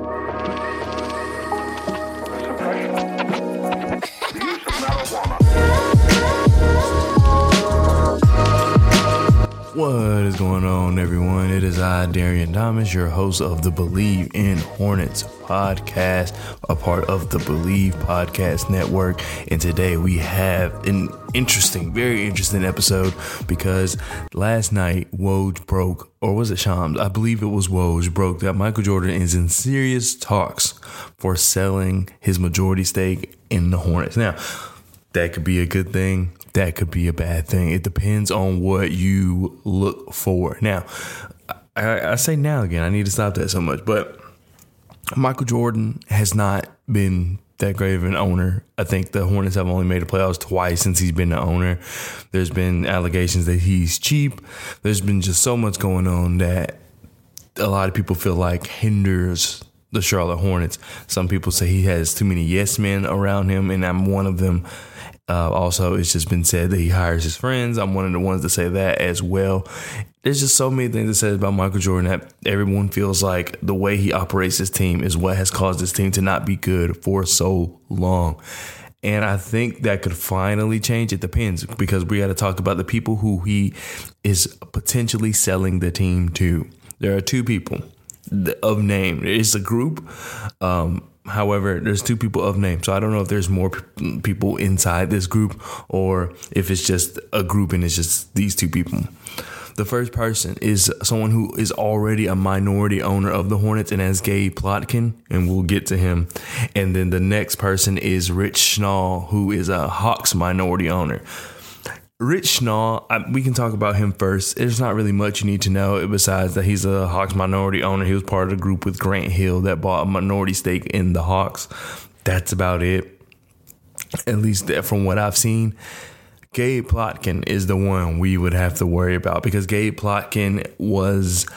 What is going on, everyone? It is I, Darian Thomas, your host of the Believe in Hornets podcast, a part of the Believe Podcast Network. And today we have an very interesting episode because last night Woj broke, or was it Shams? I believe it was Woj broke that Michael Jordan is in serious talks for selling his majority stake in the Hornets. Now, that could be a good thing. That could be a bad thing. It depends on what you look for. Now, I say now again, I need to stop that so much, but Michael Jordan has not been that great of an owner. I think the Hornets have only made the playoffs twice since he's been the owner. There's been allegations that he's cheap. There's been just so much going on that a lot of people feel like hinders the Charlotte Hornets. Some people say he has too many yes men around him, and I'm one of them. Also, it's just been said that he hires his friends. I'm one of the ones to say that as well. There's just so many things to say about Michael Jordan that everyone feels like the way he operates his team is what has caused his team to not be good for so long. And I think that could finally change. It depends, because we got to talk about the people who he is potentially selling the team to. There are two people of name. It's a group. However, there's two people of name. So I don't know if there's more people inside this group or if it's just a group and it's just these two people. The first person is someone who is already a minority owner of the Hornets, and that's Gabe Plotkin, and we'll get to him. And then the next person is Rich Schnall, who is a Hawks minority owner. Rich Schnall, we can talk about him first. There's not really much you need to know besides that he's a Hawks minority owner. He was part of the group with Grant Hill that bought a minority stake in the Hawks. That's about it, at least from what I've seen. Gabe Plotkin is the one we would have to worry about, because Gabe Plotkin was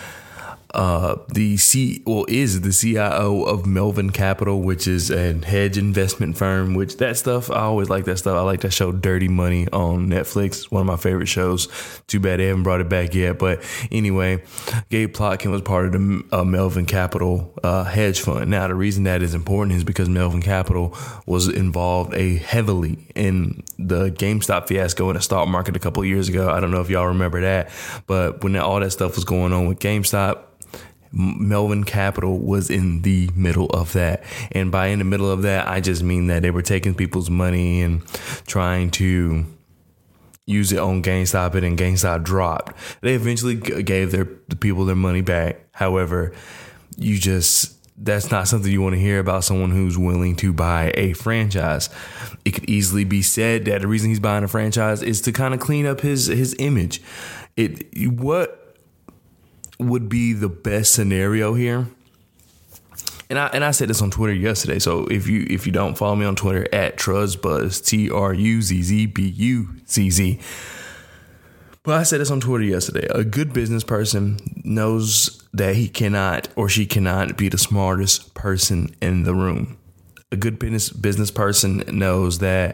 is the CIO of Melvin Capital, which is a hedge investment firm, which that stuff, I always like that stuff. I like that show Dirty Money on Netflix, one of my favorite shows. Too bad they haven't brought it back yet. But anyway, Gabe Plotkin was part of the Melvin Capital hedge fund. Now, the reason that is important is because Melvin Capital was involved heavily in the GameStop fiasco in the stock market a couple of years ago. I don't know if y'all remember that, but when all that stuff was going on with GameStop, Melvin Capital was in the middle of that. And by in the middle of that, I just mean that they were taking people's money and trying to use it on GameStop, and GameStop dropped. They eventually gave the people their money back. However, that's not something you want to hear about someone who's willing to buy a franchise. It could easily be said that the reason he's buying a franchise is to kind of clean up his image. What would be the best scenario here? And I said this on Twitter yesterday. So if you don't follow me on Twitter at TruzzBuzz, TruzzBuzz. But I said this on Twitter yesterday. A good business person knows that he cannot or she cannot be the smartest person in the room. A good business person knows that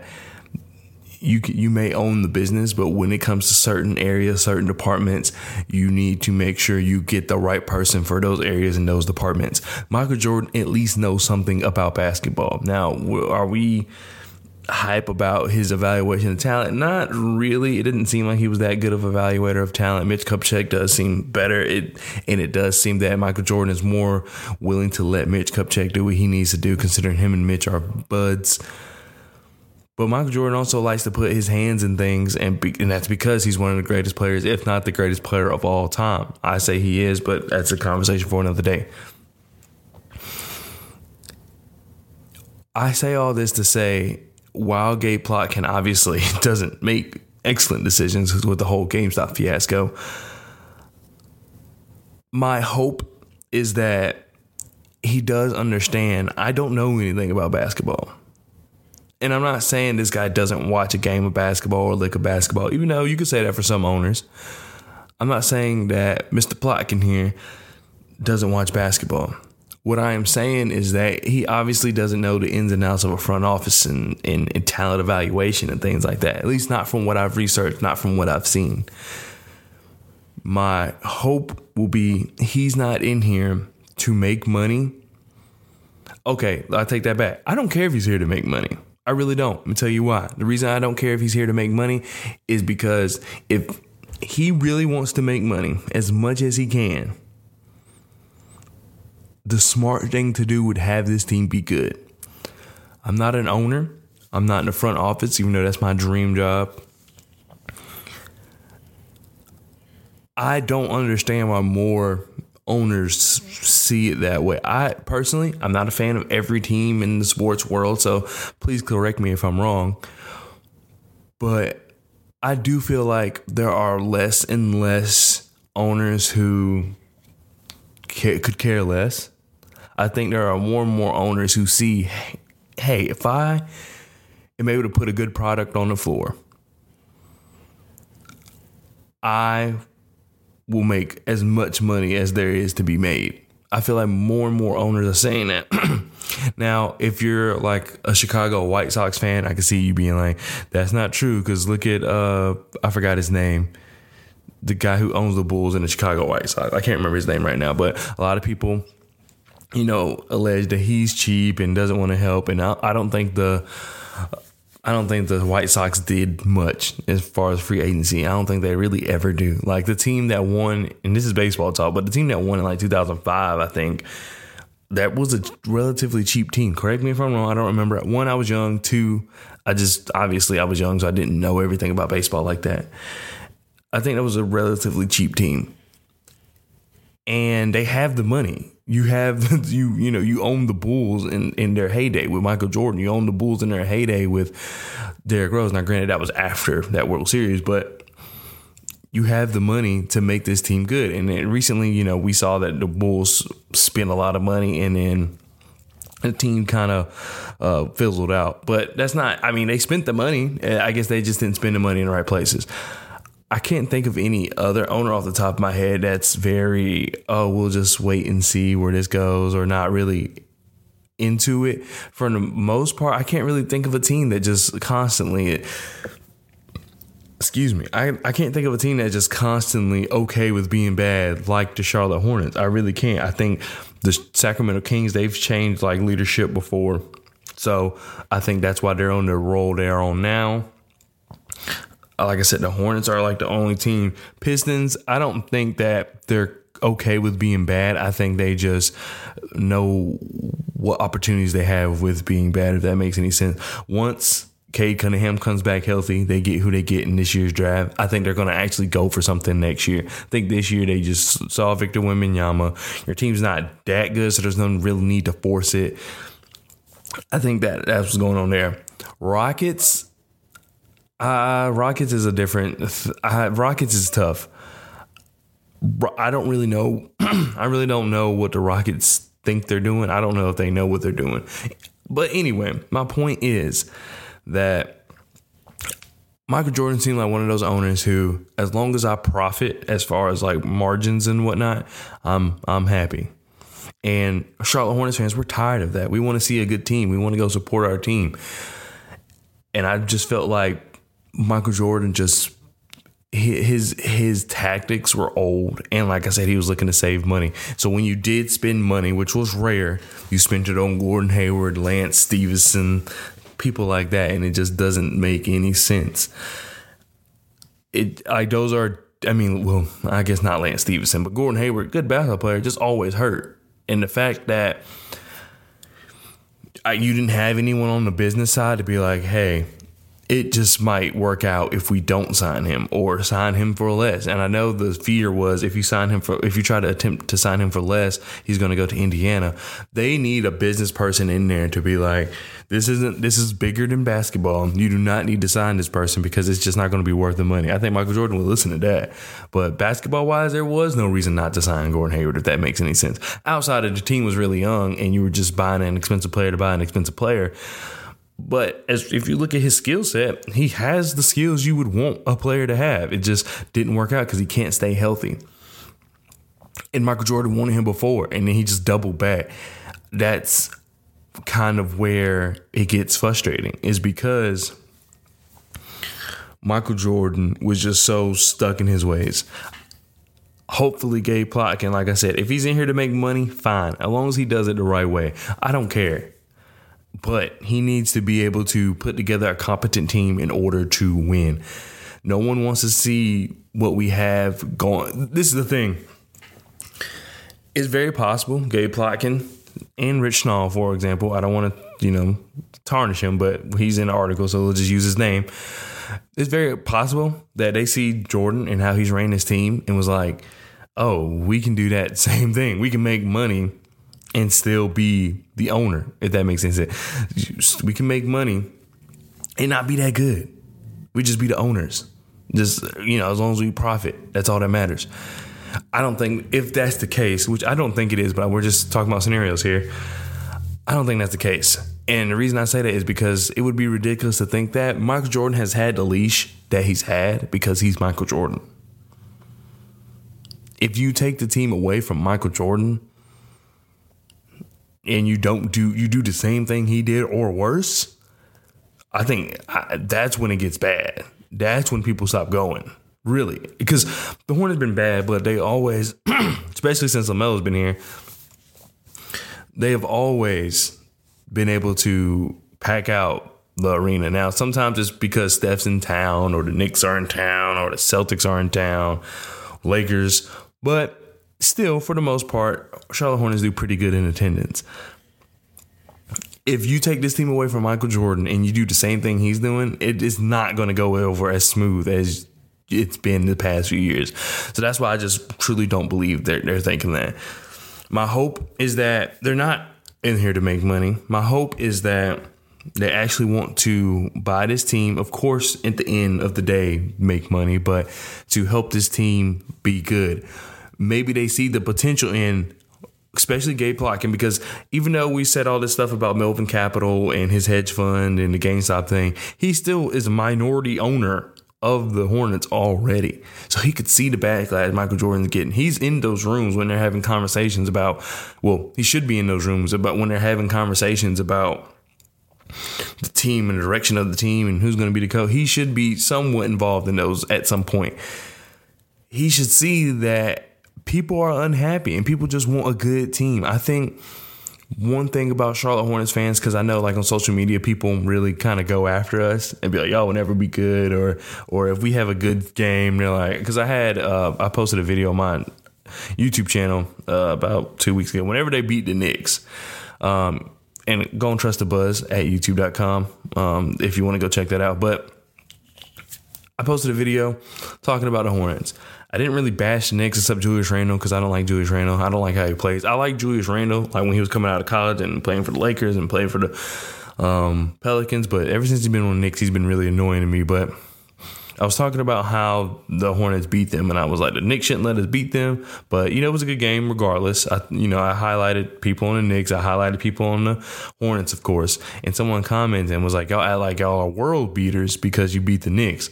you may own the business, but when it comes to certain areas, certain departments, you need to make sure you get the right person for those areas and those departments. Michael Jordan at least knows something about basketball. Now, are we hype about his evaluation of talent? Not really. It didn't seem like he was that good of an evaluator of talent. Mitch Kupchak does seem better. It does seem that Michael Jordan is more willing to let Mitch Kupchak do what he needs to do, considering him and Mitch are buds. But Michael Jordan also likes to put his hands in things, and that's because he's one of the greatest players, if not the greatest player of all time. I say he is, but that's a conversation for another day. I say all this to say, while Gabe Plotkin obviously doesn't make excellent decisions with the whole GameStop fiasco, my hope is that he does understand I don't know anything about basketball. And I'm not saying this guy doesn't watch a game of basketball or lick of basketball, even though you could say that for some owners. I'm not saying that Mr. Plotkin here doesn't watch basketball. What I am saying is that he obviously doesn't know the ins and outs of a front office and talent evaluation and things like that. At least not from what I've researched, not from what I've seen. My hope will be he's not in here to make money. Okay, I take that back. I don't care if he's here to make money. I really don't. Let me tell you why. The reason I don't care if he's here to make money is because if he really wants to make money as much as he can, the smart thing to do would have this team be good. I'm not an owner. I'm not in the front office, even though that's my dream job. I don't understand why more owners see it that way. I'm not a fan of every team in the sports world, so please correct me if I'm wrong. But I do feel like there are less and less owners who could care less. I think there are more and more owners who see, hey, if I am able to put a good product on the floor, I will make as much money as there is to be made. I feel like more and more owners are saying that. Now, if you're like a Chicago White Sox fan, I can see you being like, that's not true. Because look at, I forgot his name, the guy who owns the Bulls and the Chicago White Sox. I can't remember his name right now, but a lot of people, allege that he's cheap and doesn't want to help. And I don't think the White Sox did much as far as free agency. I don't think they really ever do. Like the team that won, and this is baseball talk, but the team that won in like 2005, I think that was a relatively cheap team. Correct me if I'm wrong. I don't remember. One, I was young. Two, I was young, so I didn't know everything about baseball like that. I think that was a relatively cheap team. And they have the money. You have you own the Bulls in their heyday with Michael Jordan. You own the Bulls in their heyday with Derrick Rose. Now, granted, that was after that World Series, but you have the money to make this team good. And then recently, we saw that the Bulls spent a lot of money, and then the team kind of fizzled out. But that's not. I mean, they spent the money. I guess they just didn't spend the money in the right places. I can't think of any other owner off the top of my head that's very, we'll just wait and see where this goes, or not really into it. For the most part, I can't really think of a team that just constantly, I can't think of a team that's just constantly okay with being bad like the Charlotte Hornets. I really can't. I think the Sacramento Kings, they've changed like leadership before. So I think that's why they're on the role they're on now. Like I said, the Hornets are like the only team. Pistons, I don't think that they're okay with being bad. I think they just know what opportunities they have with being bad, if that makes any sense. Once Cade Cunningham comes back healthy, they get who they get in this year's draft. I think they're going to actually go for something next year. I think this year they just saw Victor Wembanyama. Your team's not that good, so there's no real need to force it. I think that's what's going on there. Rockets is a different. Rockets is tough. I don't really know. I really don't know what the Rockets think they're doing. I don't know if they know what they're doing. But anyway, my point is that Michael Jordan seemed like one of those owners who, as long as I profit as far as like margins and whatnot, I'm happy. And Charlotte Hornets fans, we're tired of that. We want to see a good team. We want to go support our team. And I just felt like Michael Jordan just his tactics were old, and like I said, he was looking to save money. So when you did spend money, which was rare, you spent it on Gordon Hayward, Lance Stevenson, people like that, and it just doesn't make any sense. I guess not Lance Stevenson, but Gordon Hayward, good basketball player, just always hurt. And the fact that you didn't have anyone on the business side to be like, hey, it just might work out if we don't sign him or sign him for less. And I know the fear was if you try to attempt to sign him for less, he's going to go to Indiana. They need a business person in there to be like, this is bigger than basketball. You do not need to sign this person because it's just not going to be worth the money. I think Michael Jordan would listen to that. But basketball wise, there was no reason not to sign Gordon Hayward, if that makes any sense. Outside of the team was really young and you were just buying an expensive player to buy an expensive player. But if you look at his skill set, he has the skills you would want a player to have. It just didn't work out because he can't stay healthy. And Michael Jordan wanted him before, and then he just doubled back. That's kind of where it gets frustrating, is because Michael Jordan was just so stuck in his ways. Hopefully Gabe Plotkin, like I said, if he's in here to make money, fine. As long as he does it the right way. I don't care. But he needs to be able to put together a competent team in order to win. No one wants to see what we have going. This is the thing. It's very possible Gabe Plotkin and Rich Schnall, for example. I don't want to, tarnish him, but he's in the article, so we'll just use his name. It's very possible that they see Jordan and how he's ran his team and was like, oh, we can do that same thing. We can make money and still be the owner, if that makes any sense. We can make money and not be that good. We just be the owners. Just, as long as we profit, that's all that matters. I don't think, if that's the case, which I don't think it is, but we're just talking about scenarios here. I don't think that's the case. And the reason I say that is because it would be ridiculous to think that Michael Jordan has had the leash that he's had because he's Michael Jordan. If you take the team away from Michael Jordan and you do the same thing he did or worse, I think that's when it gets bad. That's when people stop going, really. Because the Hornets been bad, but they always, especially since LaMelo's been here, they have always been able to pack out the arena. Now, sometimes it's because Steph's in town or the Knicks are in town or the Celtics are in town, Lakers. But still, for the most part, Charlotte Hornets do pretty good in attendance. If you take this team away from Michael Jordan and you do the same thing he's doing, it is not going to go over as smooth as it's been the past few years. So that's why I just truly don't believe they're thinking that. My hope is that they're not in here to make money. My hope is that they actually want to buy this team. Of course, at the end of the day, make money, but to help this team be good. Maybe they see the potential in, especially Gabe Plotkin, because even though we said all this stuff about Melvin Capital and his hedge fund and the GameStop thing, he still is a minority owner of the Hornets already. So he could see the backlash Michael Jordan's getting. He's in those rooms when they're having conversations about, well, he should be in those rooms about when they're having conversations about the team and the direction of the team and who's going to be the coach. He should be somewhat involved in those at some point. He should see that people are unhappy and people just want a good team. I think one thing about Charlotte Hornets fans, because I know like on social media, people really kind of go after us and be like, y'all will never be good. Or if we have a good game, they're like, because I posted a video on my YouTube channel about 2 weeks ago, whenever they beat the Knicks. And go and trust the buzz at youtube.com if you want to go check that out. But I posted a video talking about the Hornets. I didn't really bash the Knicks except Julius Randle because I don't like Julius Randle. I don't like how he plays. I like Julius Randle like when he was coming out of college and playing for the Lakers and playing for the Pelicans. But ever since he's been on the Knicks, he's been really annoying to me. But I was talking about how the Hornets beat them, and I was like, the Knicks shouldn't let us beat them. But, it was a good game regardless. I highlighted people on the Knicks. I highlighted people on the Hornets, of course. And someone commented and was like, y'all act like y'all are world beaters because you beat the Knicks.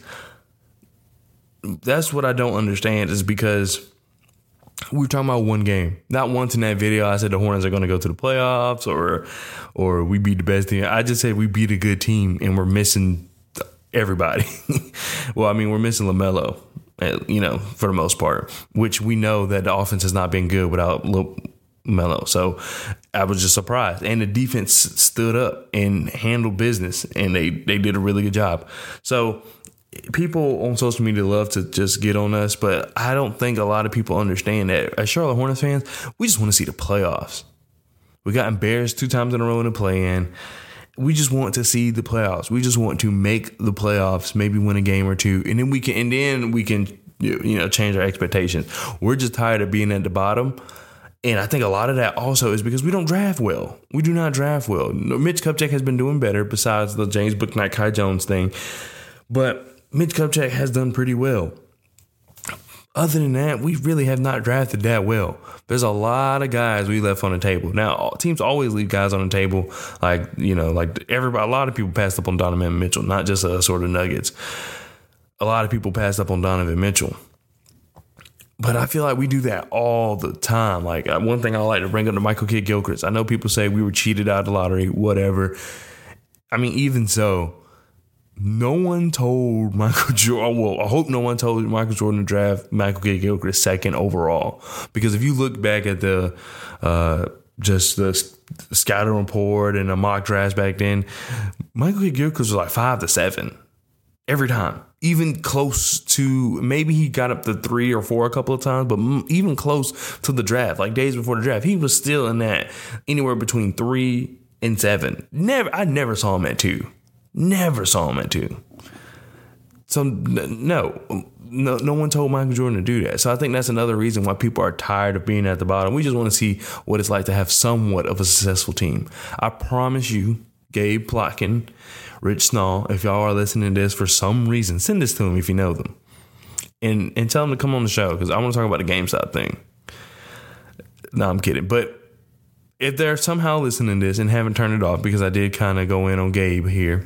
That's what I don't understand is because we were talking about one game. Not once in that video I said the Hornets are going to go to the playoffs or we beat the best team. I just said we beat a good team and we're missing everybody. Well, we're missing LaMelo, for the most part, which we know that the offense has not been good without LaMelo. So I was just surprised. And the defense stood up and handled business, and they did a really good job. So people on social media love to just get on us, but I don't think a lot of people understand that as Charlotte Hornets fans, we just want to see the playoffs. We got embarrassed 2 times in a row in the play-in. We just want to see the playoffs. We just want to make the playoffs, maybe win a game or two, and then we can change our expectations. We're just tired of being at the bottom. And I think a lot of that also is because we don't draft well. We do not draft well. Mitch Kupchak has been doing better besides the James Bouknight, Kai Jones thing. But Mitch Kupchak has done pretty well. Other than that, we really have not drafted that well. There's a lot of guys we left on the table. Now, teams always leave guys on the table. A lot of people passed up on Donovan Mitchell, not just us or the Nuggets. A lot of people passed up on Donovan Mitchell. But I feel like we do that all the time. Like, one thing I like to bring up to Michael Kidd-Gilchrist. I know people say we were cheated out of the lottery, whatever. Even so, no one told Michael Jordan. Well, I hope no one told Michael Jordan to draft Michael Kidd-Gilchrist second overall. Because if you look back at the just the scouting report and the mock drafts back then, Michael Kidd-Gilchrist was like 5 to 7 every time. Even close to, maybe he got up to 3 or 4 a couple of times, but even close to the draft, like days before the draft, he was still in that anywhere between 3 and 7. I never saw him at 2. Never saw him at 2. So no one told Michael Jordan to do that. So I think that's another reason why people are tired of being at the bottom. We just want to see what it's like to have somewhat of a successful team. I promise you, Gabe Plotkin, Rich Snall, if y'all are listening to this for some reason, send this to them if you know them. And tell them to come on the show, because I want to talk about the GameStop thing. No, I'm kidding. But if they're somehow listening to this and haven't turned it off, because I did kind of go in on Gabe here,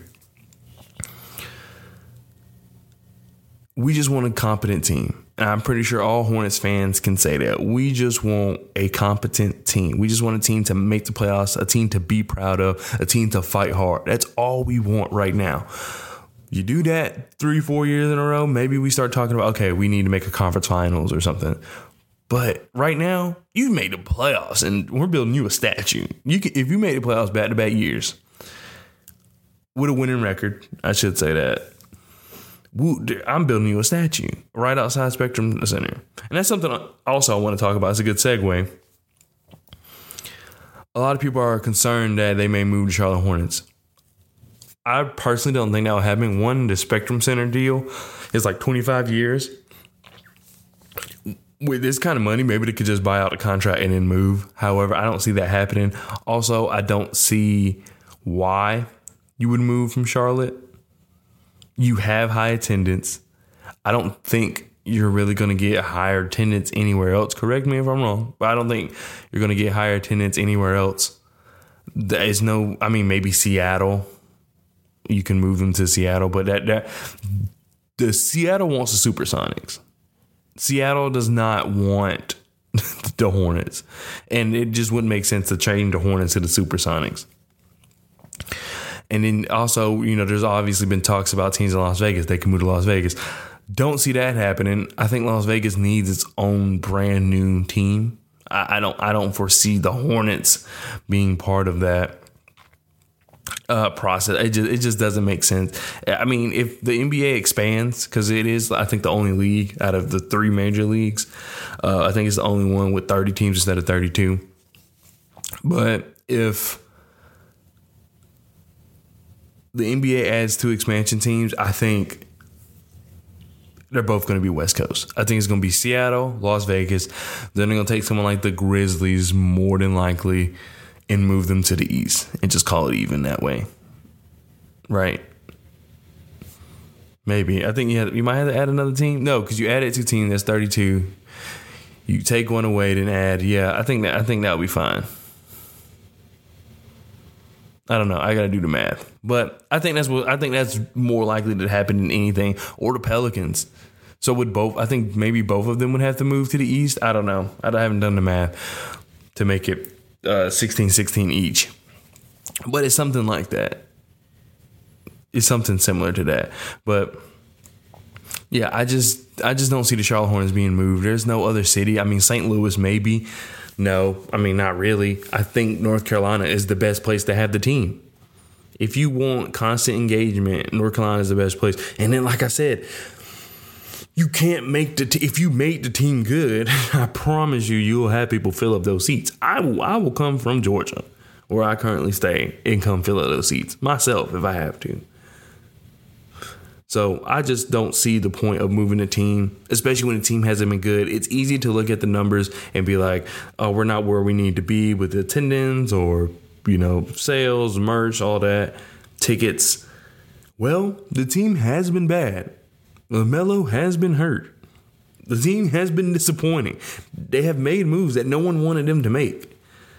we just want a competent team. And I'm pretty sure all Hornets fans can say that. We just want a competent team. We just want a team to make the playoffs, a team to be proud of, a team to fight hard. That's all we want right now. You do that 3-4 years in a row, maybe we start talking about, okay, we need to make a conference finals or something. But right now, you made the playoffs, and we're building you a statue. If you made the playoffs back-to-back years with a winning record, I should say that, I'm building you a statue right outside Spectrum Center. And that's something also I want to talk about. It's a good segue. A lot of people are concerned that they may move to Charlotte Hornets. I personally don't think that will happen. One, the Spectrum Center deal is like 25 years. With this kind of money, maybe they could just buy out the contract and then move. However, I don't see that happening. Also, I don't see why you would move from Charlotte. You have high attendance. I don't think you're really going to get higher attendance anywhere else. Correct me if I'm wrong, but I don't think you're going to get higher attendance anywhere else. There is no, I mean, maybe Seattle. You can move them to Seattle, but the Seattle wants the Supersonics. Seattle does not want the Hornets, and it just wouldn't make sense to change the Hornets to the Supersonics. And then also, there's obviously been talks about teams in Las Vegas. They can move to Las Vegas. Don't see that happening. I think Las Vegas needs its own brand new team. I don't foresee the Hornets being part of that process. It just doesn't make sense. I mean, if the NBA expands, because it is, I think, the only league out of the 3 major leagues. I think it's the only one with 30 teams instead of 32. But if the NBA adds 2 expansion teams, I think they're both going to be West Coast. I think it's going to be Seattle, Las Vegas. Then they're going to take someone like the Grizzlies, more than likely, and move them to the East and just call it even that way. Right? Maybe. I think you might have to add another team. No, because you added 2 teams. That's 32. You take one away, then add. Yeah, I think that would be fine. I don't know. I got to do the math, but I think that's more likely to happen than anything. Or the Pelicans. So would both? I think maybe both of them would have to move to the East. I don't know. I haven't done the math to make it 16-16 each, but it's something like that. It's something similar to that. But yeah, I just don't see the Charlotte Hornets being moved. There's no other city. I mean, St. Louis maybe. No, I mean, not really. I think North Carolina is the best place to have the team. If you want constant engagement, North Carolina is the best place. And then, like I said, you can't make if you make the team good, I promise you'll have people fill up those seats. I will come from Georgia, where I currently stay, and come fill up those seats myself if I have to. So I just don't see the point of moving a team, especially when the team hasn't been good. It's easy to look at the numbers and be like, oh, we're not where we need to be with attendance or, sales, merch, all that, tickets. Well, the team has been bad. LaMelo has been hurt. The team has been disappointing. They have made moves that no one wanted them to make.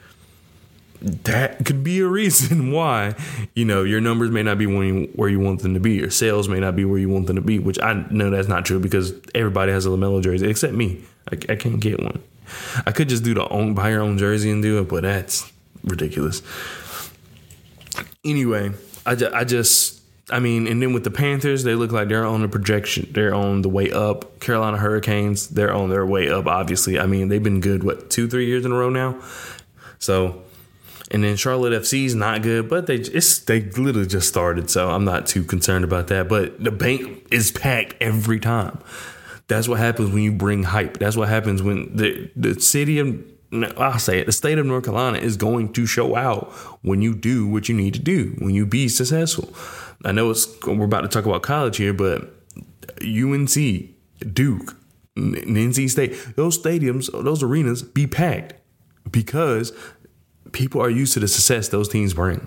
That could be a reason why, your numbers may not be where you want them to be. Your sales may not be where you want them to be, which I know that's not true because everybody has a LaMelo jersey except me. I can't get one. I could just buy your own jersey and do it, but that's ridiculous. Anyway, I just I mean, and then with the Panthers, they look like they're on the projection. They're on the way up. Carolina Hurricanes, they're on their way up, obviously. I mean, they've been good, 2-3 years in a row now? So, and then Charlotte FC's not good, but they literally just started, so I'm not too concerned about that. But the bank is packed every time. That's what happens when you bring hype. That's what happens when the city of, I'll say it, the state of North Carolina is going to show out when you do what you need to do, when you be successful. I know we're about to talk about college here, but UNC, Duke, NC State, those stadiums, those arenas be packed because people are used to the success those teams bring.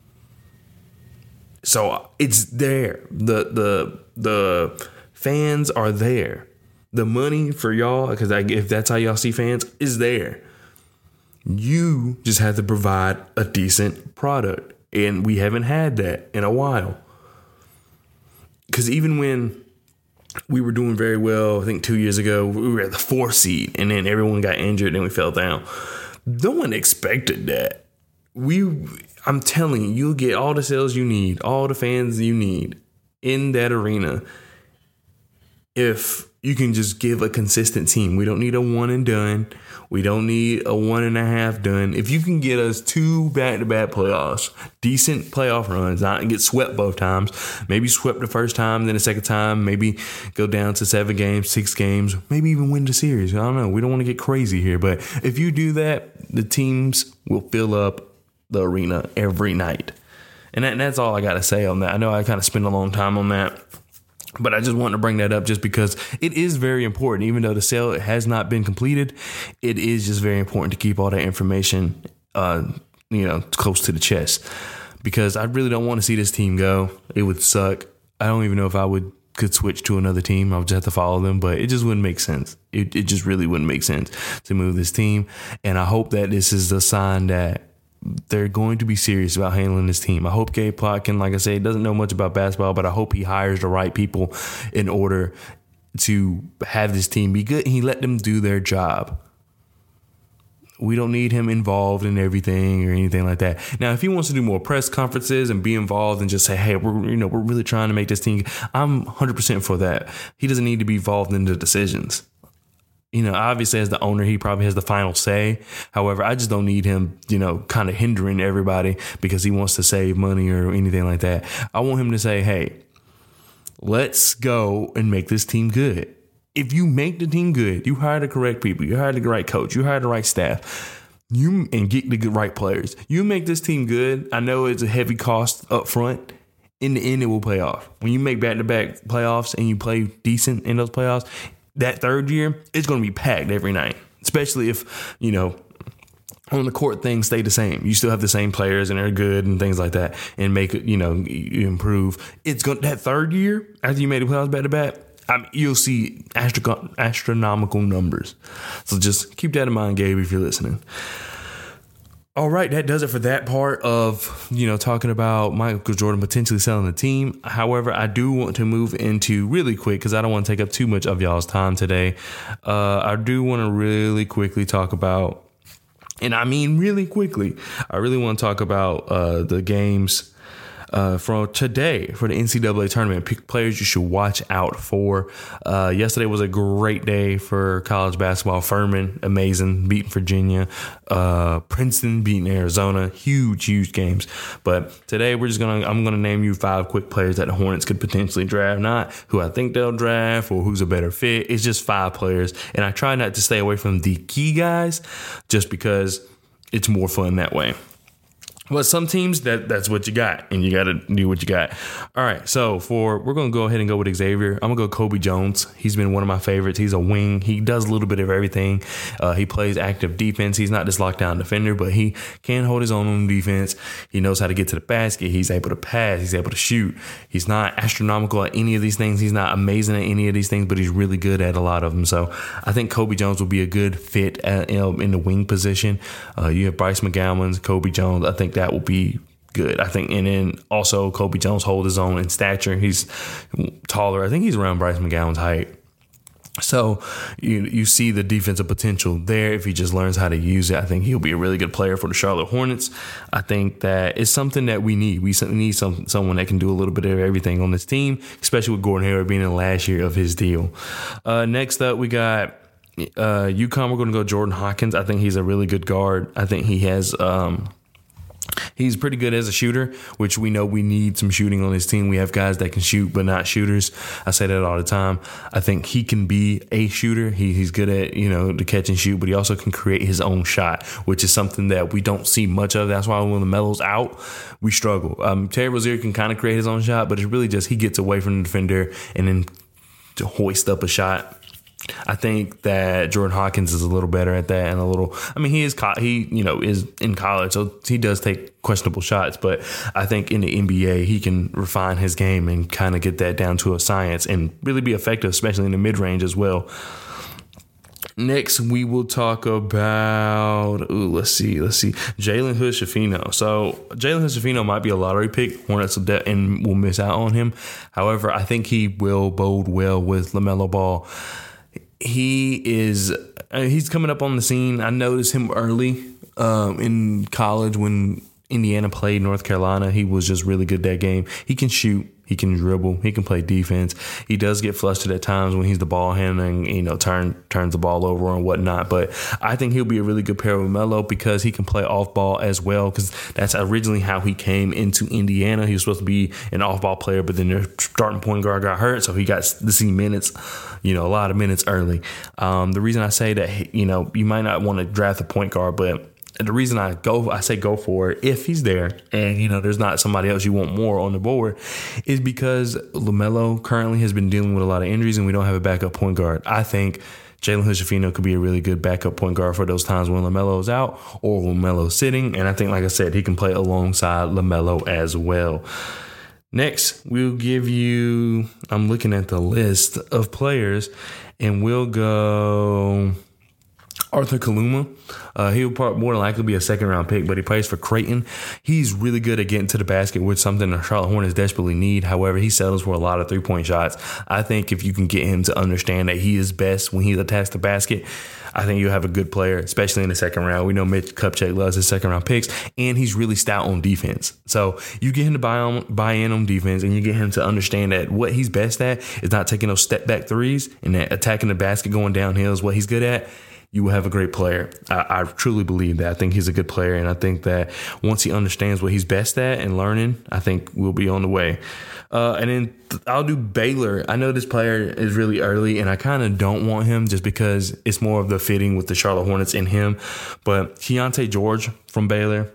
So it's there. The fans are there. The money for y'all, because if that's how y'all see fans, is there. You just have to provide a decent product. And we haven't had that in a while. Because even when we were doing very well, I think 2 years ago, we were at the 4th seed. And then everyone got injured and we fell down. No one expected that. I'm telling you, you'll get all the sales you need, all the fans you need in that arena if you can just give a consistent team. We don't need a one and done. We don't need a 1.5 done. If you can get us 2 back-to-back playoffs, decent playoff runs, not get swept both times, maybe swept the first time, then the second time, maybe go down to 7 games, 6 games, maybe even win the series. I don't know. We don't want to get crazy here. But if you do that, the teams will fill up the arena every night. And that's all I got to say on that. I know I kind of spent a long time on that, but I just wanted to bring that up just because it is very important. Even though the sale has not been completed, it is just very important to keep all that information, close to the chest, because I really don't want to see this team go. It would suck. I don't even know if I could switch to another team. I would just have to follow them, but it just wouldn't make sense. It just really wouldn't make sense to move this team. And I hope that this is a sign that they're going to be serious about handling this team. I hope Gabe Plotkin, like I said, doesn't know much about basketball, but I hope he hires the right people in order to have this team be good and he let them do their job. We don't need him involved in everything or anything like that. Now, if he wants to do more press conferences and be involved and just say, hey, we're really trying to make this team, I'm 100% for that. He doesn't need to be involved in the decisions. Obviously as the owner, he probably has the final say. However, I just don't need him, kind of hindering everybody because he wants to save money or anything like that. I want him to say, hey, let's go and make this team good. If you make the team good, you hire the correct people, you hire the right coach, you hire the right staff, and get the right players. You make this team good. I know it's a heavy cost up front. In the end, it will pay off. When you make back-to-back playoffs and you play decent in those playoffs, that third year, it's going to be packed every night, especially if, on the court things stay the same. You still have the same players and they're good and things like that and make it, you improve. That third year after you made the playoffs back to back, you'll see astronomical numbers. So just keep that in mind, Gabe, if you're listening. All right, that does it for that part of, talking about Michael Jordan potentially selling the team. However, I do want to move into really quick because I don't want to take up too much of y'all's time today. I do want to really quickly talk about, and I mean really quickly, I really want to talk about the games from today for the NCAA tournament. Pick players you should watch out for. Yesterday was a great day for college basketball. Furman, amazing, beating Virginia. Princeton beating Arizona. Huge games. But today I'm gonna name you 5 quick players that the Hornets could potentially draft. Not who I think they'll draft or who's a better fit. It's just 5 players, and I try not to stay away from the key guys, just because it's more fun that way. Well, some teams, that's what you got, and you got to do what you got. All right, so we're going to go ahead and go with Xavier. I'm going to go Kobe Jones. He's been one of my favorites. He's a wing. He does a little bit of everything. He plays active defense. He's not this lockdown defender, but he can hold his own on defense. He knows how to get to the basket. He's able to pass. He's able to shoot. He's not astronomical at any of these things. He's not amazing at any of these things, but he's really good at a lot of them. So I think Kobe Jones will be a good fit in the wing position. You have Bryce McGowan, Kobe Jones. I think that will be good. I think, and then also Kobe Jones holds his own in stature. He's taller. I think he's around Bryce McGowan's height. So you see the defensive potential there if he just learns how to use it. I think he'll be a really good player for the Charlotte Hornets. I think that it's something that we need. We need someone that can do a little bit of everything on this team, especially with Gordon Hayward being in the last year of his deal. Next up, we got UConn. We're going to go Jordan Hawkins. I think he's a really good guard. I think he has he's pretty good as a shooter, which we know we need some shooting on his team. We have guys that can shoot but not shooters. I say that all the time. I think he can be a shooter. He's good at, the catch and shoot, but he also can create his own shot, which is something that we don't see much of. That's why when LaMelo's out, we struggle. Terry Rozier can kind of create his own shot, but it's really just he gets away from the defender and then to hoist up a shot. I think that Jordan Hawkins is a little better at that, and he is in college, so he does take questionable shots, but I think in the NBA he can refine his game and kind of get that down to a science and really be effective, especially in the mid-range as well. Next, we will talk about, let's see, Jalen Hood-Schifino. So Jalen Hood-Schifino might be a lottery pick. Hornets will miss out on him. However, I think he will bode well with LaMelo Ball. He's coming up on the scene. I noticed him early in college when Indiana played North Carolina. He was just really good that game. He can shoot. He can dribble. He can play defense. He does get flustered at times when he's the ball handling, turns the ball over and whatnot. But I think he'll be a really good pair with Melo because he can play off ball as well, because that's originally how he came into Indiana. He was supposed to be an off ball player, but then their starting point guard got hurt, so he got to see minutes, a lot of minutes early. The reason I say that, you might not want to draft a point guard, but the reason I say go for it if he's there and, there's not somebody else you want more on the board is because LaMelo currently has been dealing with a lot of injuries and we don't have a backup point guard. I think Jalen Hood-Schifino could be a really good backup point guard for those times when LaMelo is out or when LaMelo's sitting. And I think, like I said, he can play alongside LaMelo as well. Next, we'll give you, I'm looking at the list of players, and we'll go Arthur Kaluma. He'll more than likely be a second-round pick, but he plays for Creighton. He's really good at getting to the basket, which is something the Charlotte Hornets desperately need. However, he settles for a lot of three-point shots. I think if you can get him to understand that he is best when he attacks the basket, I think you'll have a good player, especially in the second round. We know Mitch Kupchak loves his second-round picks, and he's really stout on defense. So you get him to buy in on defense, and you get him to understand that what he's best at is not taking those step-back threes, and that attacking the basket going downhill is what he's good at. You will have a great player. I truly believe that. I think he's a good player, and I think that once he understands what he's best at and learning, I think we'll be on the way. And then I'll do Baylor. I know this player is really early, and I kind of don't want him just because it's more of the fitting with the Charlotte Hornets in him. But Keontae George from Baylor,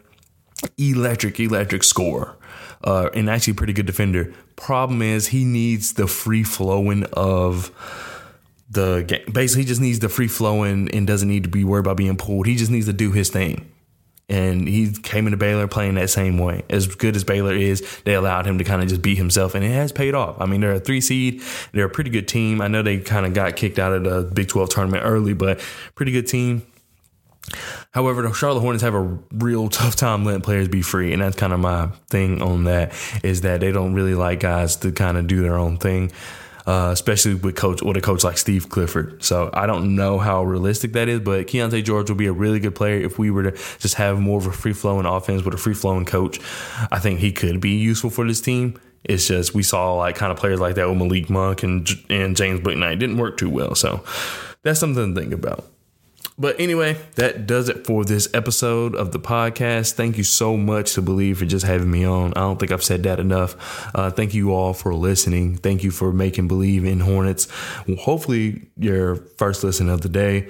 electric scorer. And actually pretty good defender. Problem is he needs the free flowing of the game. Basically, he just needs the free flowing and doesn't need to be worried about being pulled. He just needs to do his thing. And he came into Baylor playing that same way. As good as Baylor is, they allowed him to kind of just be himself, and it has paid off. I mean, they're a 3 seed. They're a pretty good team. I know they kind of got kicked out of the Big 12 tournament early, but pretty good team. However, the Charlotte Hornets have a real tough time letting players be free, and that's kind of my thing on that, is that they don't really like guys to kind of do their own thing. Especially with a coach like Steve Clifford. So I don't know how realistic that is, but Keontae George will be a really good player if we were to just have more of a free-flowing offense with a free-flowing coach. I think he could be useful for this team. It's just we saw like kind of players like that with Malik Monk and James Bouknight. It didn't work too well, so that's something to think about. But anyway, that does it for this episode of the podcast. Thank you so much to Believe for just having me on. I don't think I've said that enough. Thank you all for listening. Thank you for making Believe in Hornets. Well, hopefully your first listen of the day.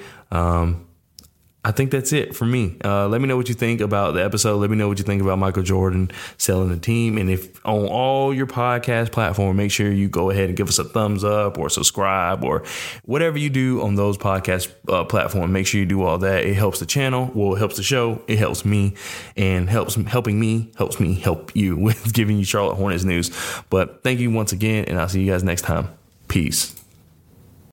I think that's it for me. Let me know what you think about the episode. Let me know what you think about Michael Jordan selling the team. And if on all your podcast platforms, make sure you go ahead and give us a thumbs up or subscribe or whatever you do on those podcast platforms. Make sure you do all that. It helps the channel. Well, it helps the show. It helps me, and helping me helps me help you with giving you Charlotte Hornets news. But thank you once again, and I'll see you guys next time. Peace.